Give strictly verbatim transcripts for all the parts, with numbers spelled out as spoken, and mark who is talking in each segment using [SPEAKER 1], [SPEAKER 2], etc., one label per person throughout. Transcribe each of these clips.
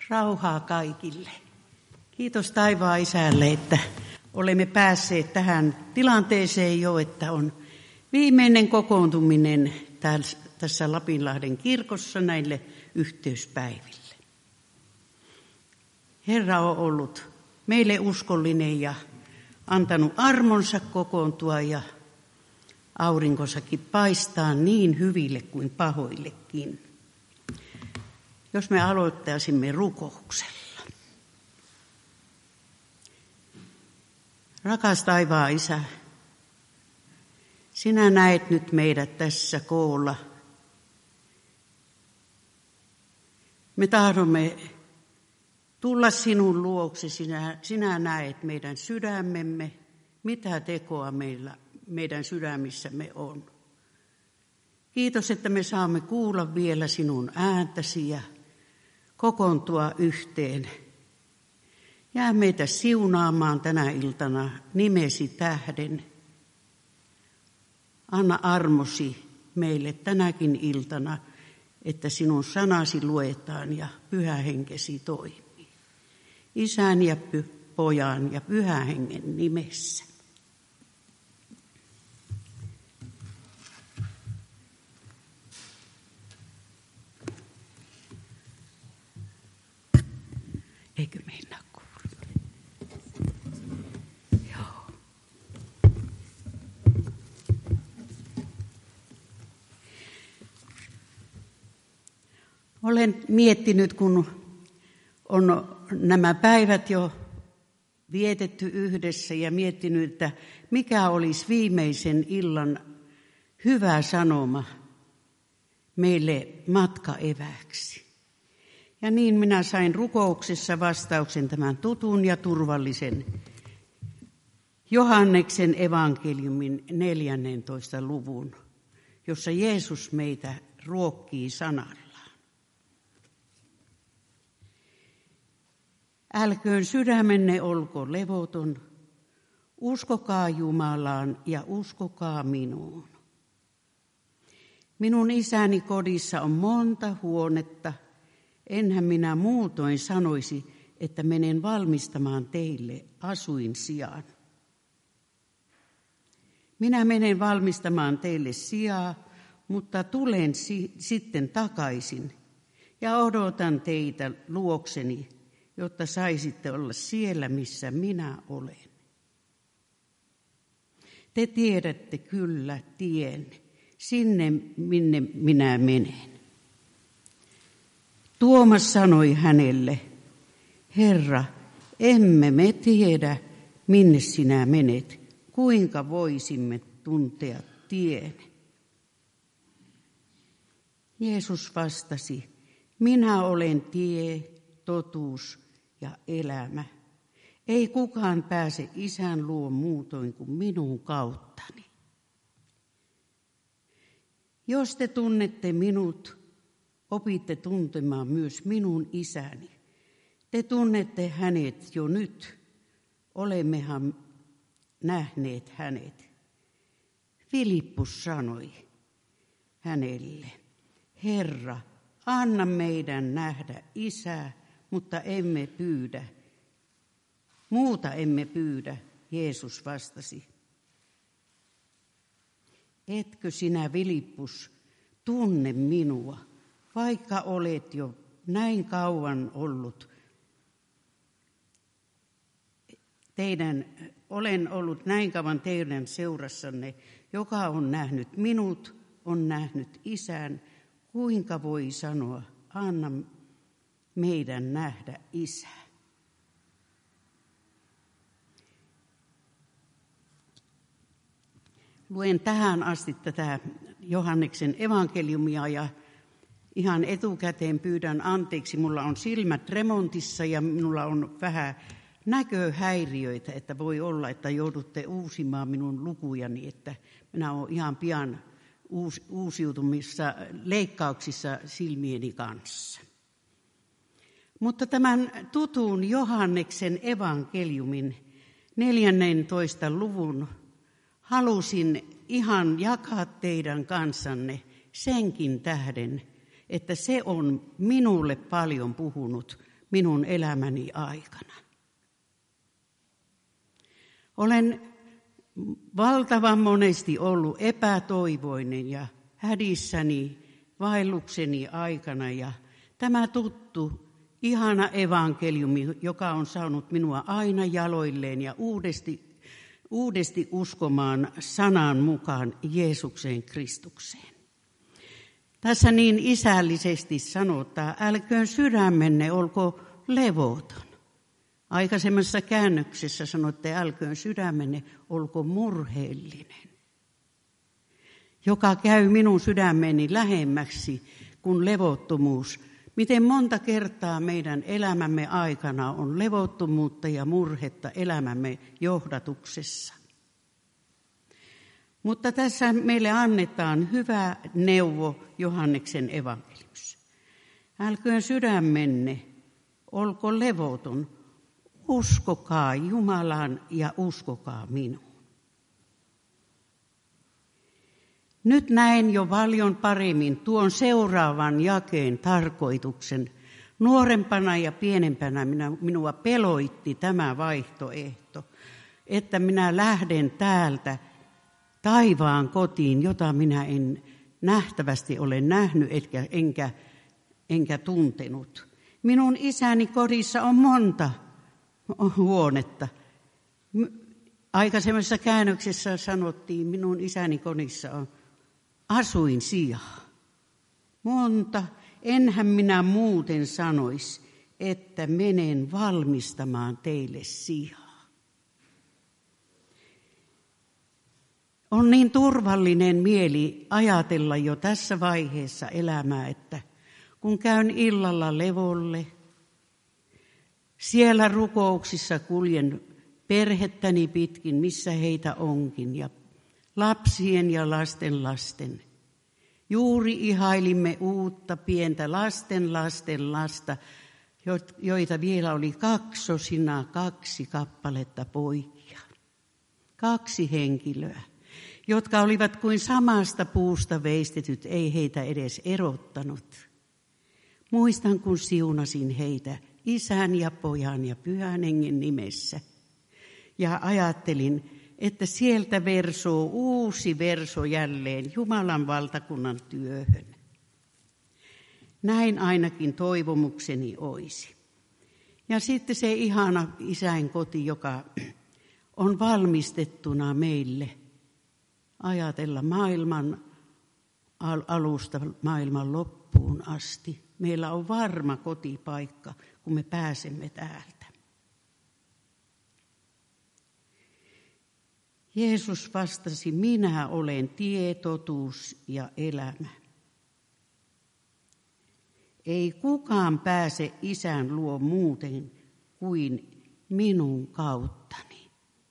[SPEAKER 1] Rauhaa kaikille. Kiitos taivaan Isälle, että olemme päässeet tähän tilanteeseen jo, että on viimeinen kokoontuminen tässä Lapinlahden kirkossa näille yhteyspäiville. Herra on ollut meille uskollinen ja antanut armonsa kokoontua ja aurinkosakin paistaa niin hyville kuin pahoillekin. Jos me aloittaisimme rukouksella. Rakas taivaan Isä, sinä näet nyt meidät tässä koolla. Me tahdomme tulla sinun luokse, sinä, sinä näet meidän sydämemme, mitä tekoa meillä, meidän sydämissämme on. Kiitos, että me saamme kuulla vielä sinun ääntäsi ja kokoontua yhteen. Jää meitä siunaamaan tänä iltana nimesi tähden. Anna armosi meille tänäkin iltana, että sinun sanasi luetaan ja pyhä henkesi toimii. Isän ja pojan ja pyhän hengen nimessä. Eikö mennä kuulla? Joo. Olen miettinyt, kun on nämä päivät jo vietetty yhdessä ja miettinyt, että mikä olisi viimeisen illan hyvä sanoma meille matkaeväksi. Ja niin minä sain rukouksessa vastauksen tämän tutun ja turvallisen Johanneksen evankeliumin neljännentoista luvun, jossa Jeesus meitä ruokkii sanallaan. Älköön sydämenne olko levoton, uskokaa Jumalaan ja uskokaa minuun. Minun isäni kodissa on monta huonetta. Enhän minä muutoin sanoisi, että menen valmistamaan teille asuin sijaan. Minä menen valmistamaan teille sijaa, mutta tulen si- sitten takaisin ja odotan teitä luokseni, jotta saisitte olla siellä, missä minä olen. Te tiedätte kyllä tien, sinne minne minä menen. Tuomas sanoi hänelle, Herra, emme me tiedä, minne sinä menet, kuinka voisimme tuntea tien. Jeesus vastasi, minä olen tie, totuus ja elämä. Ei kukaan pääse Isän luo muutoin kuin minun kauttani. Jos te tunnette minut, opitte tuntemaan myös minun isäni. Te tunnette hänet jo nyt. Olemmehan nähneet hänet. Filippus sanoi hänelle, Herra, anna meidän nähdä Isää, mutta emme pyydä. Muuta emme pyydä, Jeesus vastasi. Etkö sinä, Filippus, tunne minua? Vaikka olet jo näin kauan ollut, teidän, olen ollut näin kauan teidän seurassanne, joka on nähnyt minut, on nähnyt Isän, kuinka voi sanoa, anna meidän nähdä Isää. Luen tähän asti tätä Johanneksen evankeliumia ja ihan etukäteen pyydän anteeksi. Minulla on silmät remontissa ja minulla on vähän näköhäiriöitä, että voi olla, että joudutte uusimaan minun lukujani, että minä olen ihan pian uus, uusiutumissa leikkauksissa silmieni kanssa. Mutta tämän tutun Johanneksen evankeliumin neljännentoista luvun halusin ihan jakaa teidän kanssanne senkin tähden, että se on minulle paljon puhunut minun elämäni aikana. Olen valtavan monesti ollut epätoivoinen ja hädissäni vaellukseni aikana ja tämä tuttu, ihana evankeliumi, joka on saanut minua aina jaloilleen ja uudesti, uudesti uskomaan sanan mukaan Jeesukseen Kristukseen. Tässä niin isällisesti sanotaan, älköön sydämenne olko levoton. Aikaisemmassa käännöksessä sanotte, älköön sydämenne olko murheellinen, joka käy minun sydämeni lähemmäksi kuin levottomuus. Miten monta kertaa meidän elämämme aikana on levottomuutta ja murhetta elämämme johdatuksessa. Mutta tässä meille annetaan hyvä neuvo Johanneksen evankeliumissa. Älköön sydämenne olko levoton, uskokaa Jumalaan ja uskokaa minuun. Nyt näen jo paljon paremmin tuon seuraavan jakeen tarkoituksen. Nuorempana ja pienempänä minä, minua peloitti tämä vaihtoehto, että minä lähden täältä taivaan kotiin, jota minä en nähtävästi ole nähnyt enkä, enkä, enkä tuntenut. Minun isäni kodissa on monta huonetta. Aikaisemmassa käännöksessä sanottiin, minun isäni kodissa on asuinsija. Monta, enhän minä muuten sanoisi, että menen valmistamaan teille sijaa. On niin turvallinen mieli ajatella jo tässä vaiheessa elämää, että kun käyn illalla levolle, siellä rukouksissa kuljen perhettäni pitkin, missä heitä onkin, ja lapsien ja lasten lasten. Juuri ihailimme uutta pientä lasten lasten lasta, joita vielä oli kaksosina kaksi kappaletta poikia. Kaksi henkilöä, jotka olivat kuin samasta puusta veistetyt, ei heitä edes erottanut. Muistan, kun siunasin heitä Isän ja Pojan ja Pyhän Hengen nimessä. Ja ajattelin, että sieltä versoo uusi verso jälleen Jumalan valtakunnan työhön. Näin ainakin toivomukseni olisi. Ja sitten se ihana isän koti, joka on valmistettuna meille ajatella maailman alusta maailman loppuun asti. Meillä on varma kotipaikka, kun me pääsemme täältä. Jeesus vastasi, minä olen tie, totuus ja elämä. Ei kukaan pääse Isän luo muuten kuin minun kauttani.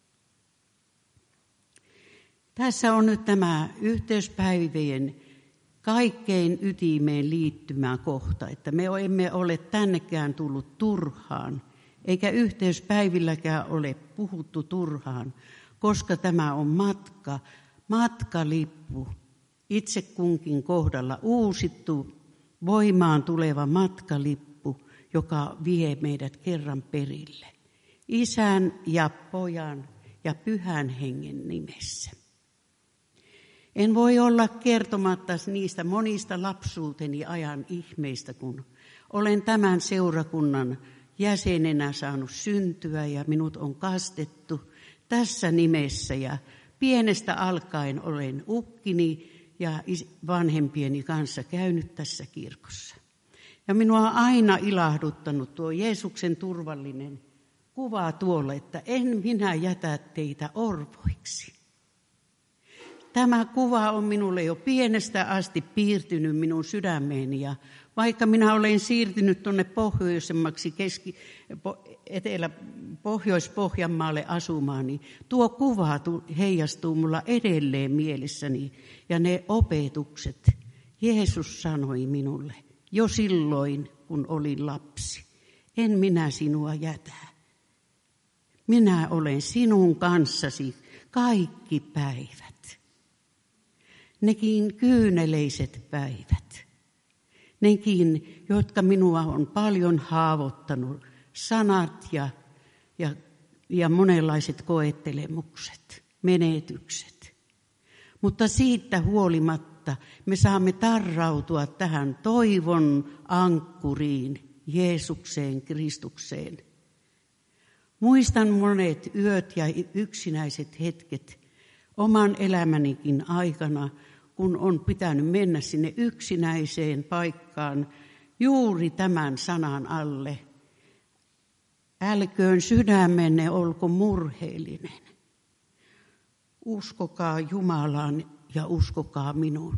[SPEAKER 1] Tässä on nyt tämä yhteyspäivien kaikkein ytimeen liittymä kohta, että me emme ole tännekään tullut turhaan, eikä yhteyspäivilläkään ole puhuttu turhaan, koska tämä on matka, matkalippu, itse kunkin kohdalla uusittu, voimaan tuleva matkalippu, joka vie meidät kerran perille. Isän ja Pojan ja Pyhän Hengen nimessä. En voi olla kertomatta niistä monista lapsuuteni ajan ihmeistä, kun olen tämän seurakunnan jäsenenä saanut syntyä ja minut on kastettu tässä nimessä. Ja pienestä alkaen olen ukkini ja vanhempieni kanssa käynyt tässä kirkossa. Ja minua on aina ilahduttanut tuo Jeesuksen turvallinen kuva tuolla, että en minä jätä teitä orvoiksi. Tämä kuva on minulle jo pienestä asti piirtynyt minun sydämeeni ja vaikka minä olen siirtynyt tuonne pohjoisemmaksi keski, etelä, Pohjois-Pohjanmaalle asumaan, niin tuo kuva heijastuu mulla edelleen mielessäni ja ne opetukset. Jeesus sanoi minulle jo silloin, kun olin lapsi, en minä sinua jätä. Minä olen sinun kanssasi kaikki päivät. Nekin kyyneleiset päivät, nekin, jotka minua on paljon haavoittanut, sanat ja, ja, ja monenlaiset koettelemukset, menetykset. Mutta siitä huolimatta me saamme tarrautua tähän toivon ankkuriin, Jeesukseen, Kristukseen. Muistan monet yöt ja yksinäiset hetket oman elämänikin aikana, kun on pitänyt mennä sinne yksinäiseen paikkaan juuri tämän sanan alle. Älköön sydämenne olko murheellinen. Uskokaa Jumalaan ja uskokaa minuun.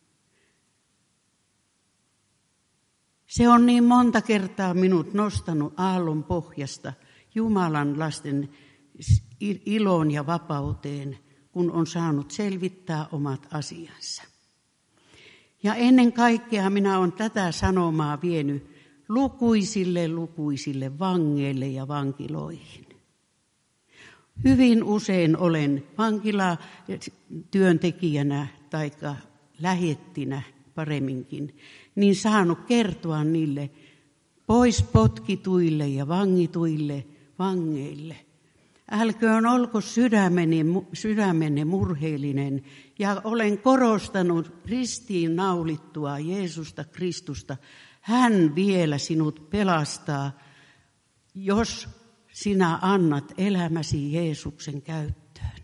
[SPEAKER 1] Se on niin monta kertaa minut nostanut aallon pohjasta Jumalan lasten iloon ja vapauteen, kun on saanut selvittää omat asiansa. Ja ennen kaikkea minä olen tätä sanomaa vienyt lukuisille lukuisille vangeille ja vankiloihin. Hyvin usein olen vankilatyöntekijänä tai lähettinä paremminkin, niin saanut kertoa niille pois potkituille ja vangituille vangeille. Älköön olko sydämenne, sydämenne murheellinen, ja olen korostanut ristiin naulittua Jeesusta Kristusta. Hän vielä sinut pelastaa, jos sinä annat elämäsi Jeesuksen käyttöön.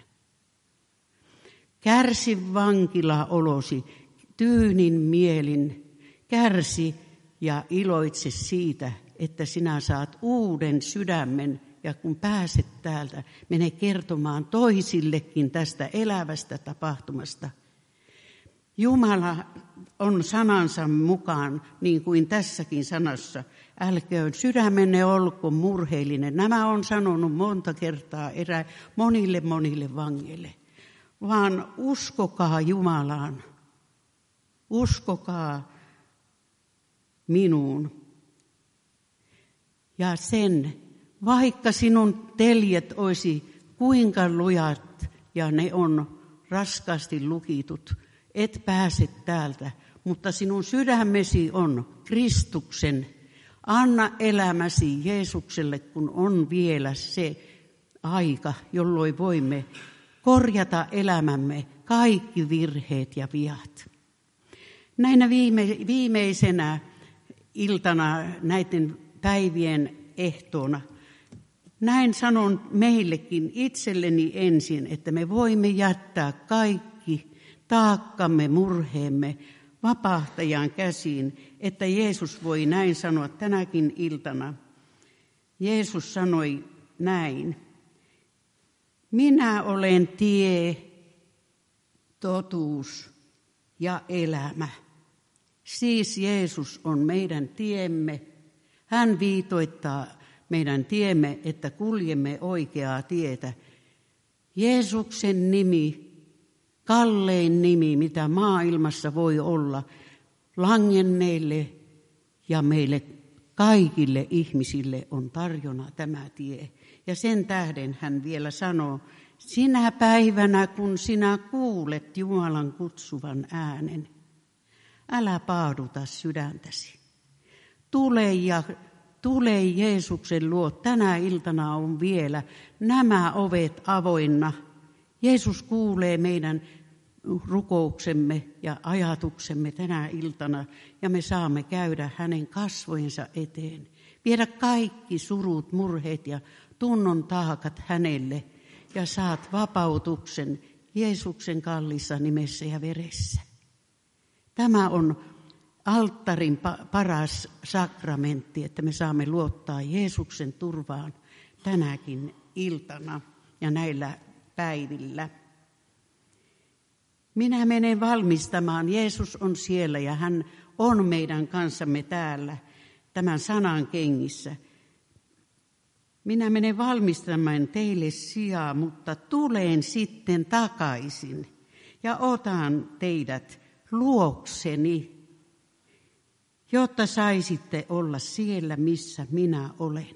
[SPEAKER 1] Kärsi vankilaolosi tyynin mielin, kärsi ja iloitse siitä, että sinä saat uuden sydämen. Ja kun pääset täältä, mene kertomaan toisillekin tästä elävästä tapahtumasta. Jumala on sanansa mukaan, niin kuin tässäkin sanassa, älköön sydämenne olko murheellinen. Nämä on sanonut monta kertaa erä, monille monille vangeille. Vaan uskokaa Jumalaan, uskokaa minuun ja sen, vaikka sinun teljet olisi kuinka lujat ja ne on raskaasti lukitut, et pääse täältä, mutta sinun sydämesi on Kristuksen. Anna elämäsi Jeesukselle, kun on vielä se aika, jolloin voimme korjata elämämme kaikki virheet ja viat. Näinä viime, viimeisenä iltana näiden päivien ehtoona näin sanon meillekin itselleni ensin, että me voimme jättää kaikki taakkamme, murheemme vapahtajan käsiin, että Jeesus voi näin sanoa tänäkin iltana. Jeesus sanoi näin: minä olen tie, totuus ja elämä. Siis Jeesus on meidän tiemme. Hän viitoittaa meidän tiemme, että kuljemme oikeaa tietä. Jeesuksen nimi, kallein nimi, mitä maailmassa voi olla, langenneille ja meille kaikille ihmisille on tarjona tämä tie. Ja sen tähden hän vielä sanoo, sinä päivänä kun sinä kuulet Jumalan kutsuvan äänen, älä paaduta sydäntäsi. Tule ja Tule Jeesuksen luo. Tänä iltana on vielä nämä ovet avoinna. Jeesus kuulee meidän rukouksemme ja ajatuksemme tänä iltana, ja me saamme käydä hänen kasvojensa eteen. Viedä kaikki surut, murheet ja tunnon taakat hänelle, ja saat vapautuksen Jeesuksen kalliissa nimessä ja veressä. Tämä on alttarin paras sakramentti, että me saamme luottaa Jeesuksen turvaan tänäkin iltana ja näillä päivillä. Minä menen valmistamaan. Jeesus on siellä ja hän on meidän kanssamme täällä tämän sanan kengissä. Minä menen valmistamaan teille sijaa, mutta tulen sitten takaisin ja otan teidät luokseni, jotta saisitte olla siellä, missä minä olen.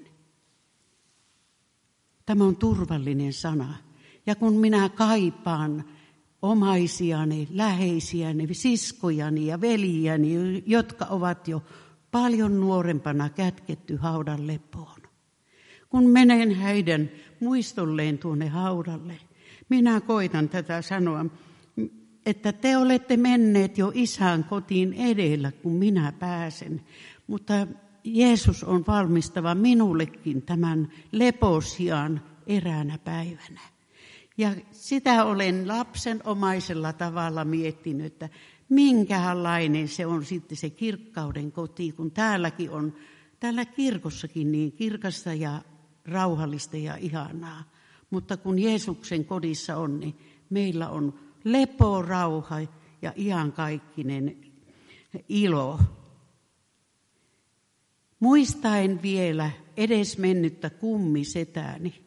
[SPEAKER 1] Tämä on turvallinen sana. Ja kun minä kaipaan omaisiani, läheisiäni, siskojani ja veljiäni, jotka ovat jo paljon nuorempana kätketty haudan lepoon. Kun menen heidän muistolleen tuonne haudalle, minä koitan tätä sanoa, että te olette menneet jo isän kotiin edellä, kun minä pääsen. Mutta Jeesus on valmistava minullekin tämän leposian eräänä päivänä. Ja sitä olen lapsenomaisella tavalla miettinyt, että minkälainen se on sitten se kirkkauden koti, kun täälläkin on, täällä kirkossakin niin kirkasta ja rauhallista ja ihanaa. Mutta kun Jeesuksen kodissa on, niin meillä on lepo, rauha ja iankaikkinen ilo. Muistaen vielä edesmennyttä kummisetääni.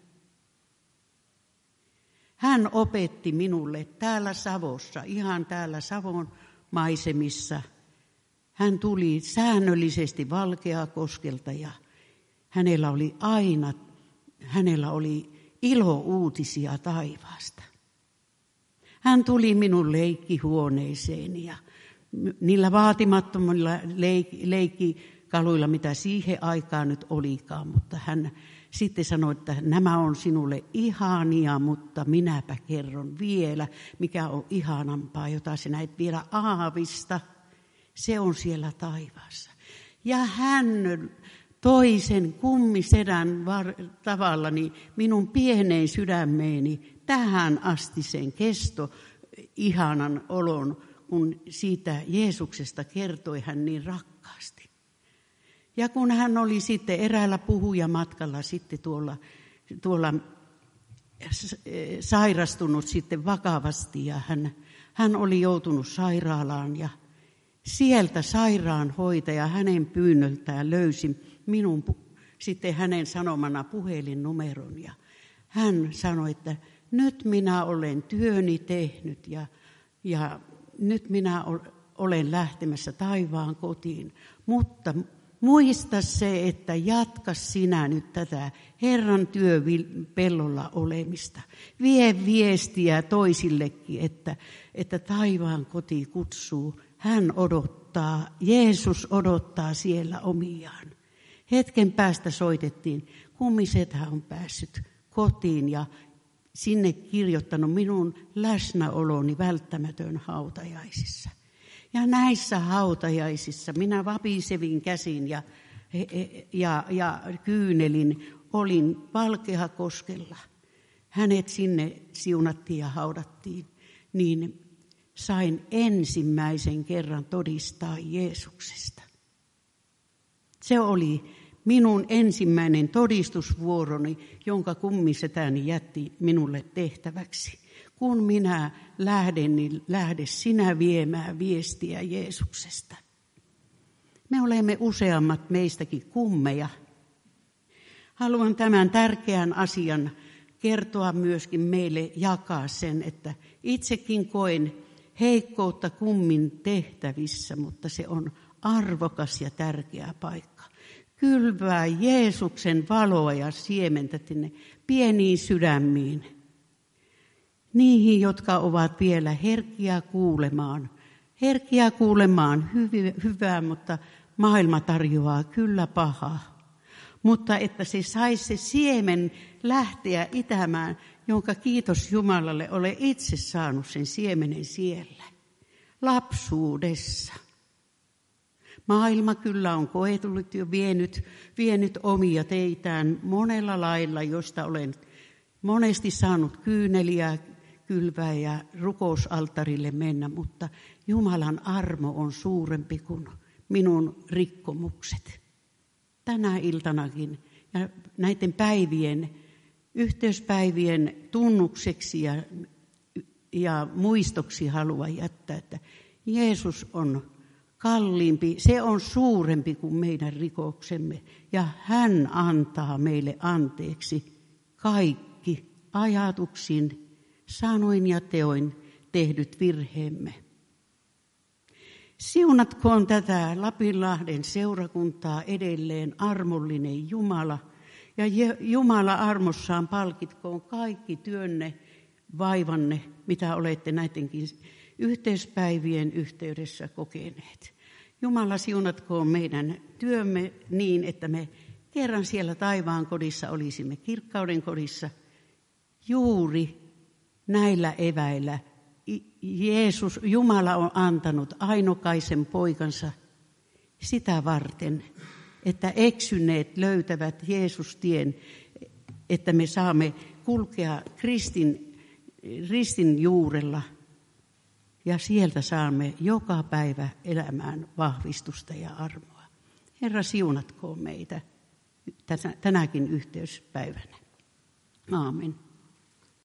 [SPEAKER 1] Hän opetti minulle täällä Savossa, ihan täällä Savon maisemissa. Hän tuli säännöllisesti Valkeakoskelta ja hänellä oli aina, hänellä oli ilouutisia taivaasta. Hän tuli minun leikkihuoneeseeni ja niillä vaatimattomilla leik- leikkikaluilla, mitä siihen aikaan nyt olikaan, mutta hän sitten sanoi, että nämä on sinulle ihania, mutta minäpä kerron vielä, mikä on ihanampaa, jota sinä et vielä aavista. Se on siellä taivaassa. Ja hän toisen kummisedän var- tavalla niin minun pieneen sydämeeni tähän asti sen kesto ihanan olon, kun siitä Jeesuksesta kertoi hän niin rakkaasti. Ja kun hän oli sitten eräällä puhujamatkalla sitten tuolla, tuolla sairastunut sitten vakavasti ja hän, hän oli joutunut sairaalaan ja sieltä sairaanhoitaja hänen pyynnöltään löysi minun sitten hänen sanomana puhelinnumeron ja hän sanoi, että nyt minä olen työni tehnyt ja, ja nyt minä olen lähtemässä taivaan kotiin, mutta muista se, että jatka sinä nyt tätä Herran työpellolla olemista. Vie viestiä toisillekin, että, että taivaan koti kutsuu. Hän odottaa, Jeesus odottaa siellä omiaan. Hetken päästä soitettiin, kummisetä on päässyt kotiin ja sinne kirjoittanut minun läsnäoloni välttämätön hautajaisissa. Ja näissä hautajaisissa minä vapisevin käsin ja, ja, ja kyynelin olin Valkeakoskella. Hänet sinne siunattiin ja haudattiin, niin sain ensimmäisen kerran todistaa Jeesuksesta. Se oli minun ensimmäinen todistusvuoroni, jonka kummisetäni jätti minulle tehtäväksi. Kun minä lähden, niin lähde sinä viemään viestiä Jeesuksesta. Me olemme useammat meistäkin kummeja. Haluan tämän tärkeän asian kertoa myöskin meille, jakaa sen, että itsekin koen heikkoutta kummin tehtävissä, mutta se on arvokas ja tärkeä paikka. Kylvää Jeesuksen valoa ja siementä tänne pieniin sydämiin. Niihin, jotka ovat vielä herkkiä kuulemaan. Herkkiä kuulemaan hyv- hyvää, mutta maailma tarjoaa kyllä pahaa. Mutta että se saisi se siemen lähteä itämään, jonka kiitos Jumalalle ole itse saanut sen siemenen siellä. Lapsuudessa. Maailma kyllä on koetellut jo vienyt, vienyt omia teitään monella lailla, josta olen monesti saanut kyyneliä kylvää ja rukousaltarille mennä, mutta Jumalan armo on suurempi kuin minun rikkomukset. Tänä iltanakin ja näiden päivien, yhteyspäivien tunnukseksi ja, ja muistoksi haluan jättää, että Jeesus on kalliimpi, se on suurempi kuin meidän rikoksemme ja hän antaa meille anteeksi kaikki ajatuksin, sanoin ja teoin tehdyt virheemme. Siunatkoon tätä Lapinlahden seurakuntaa edelleen armollinen Jumala ja Jumala armossaan palkitkoon kaikki työnne vaivanne, mitä olette näidenkin yhteispäivien yhteydessä kokeneet. Jumala siunatkoon meidän työmme niin, että me kerran siellä taivaan kodissa olisimme kirkkauden kodissa juuri näillä eväillä. Jeesus, Jumala on antanut ainokaisen poikansa sitä varten, että eksyneet löytävät Jeesus-tien, että me saamme kulkea Kristin, ristin juurella ja sieltä saamme joka päivä elämään vahvistusta ja armoa. Herra, siunatkoon meitä tänäkin yhteyspäivänä. Aamen.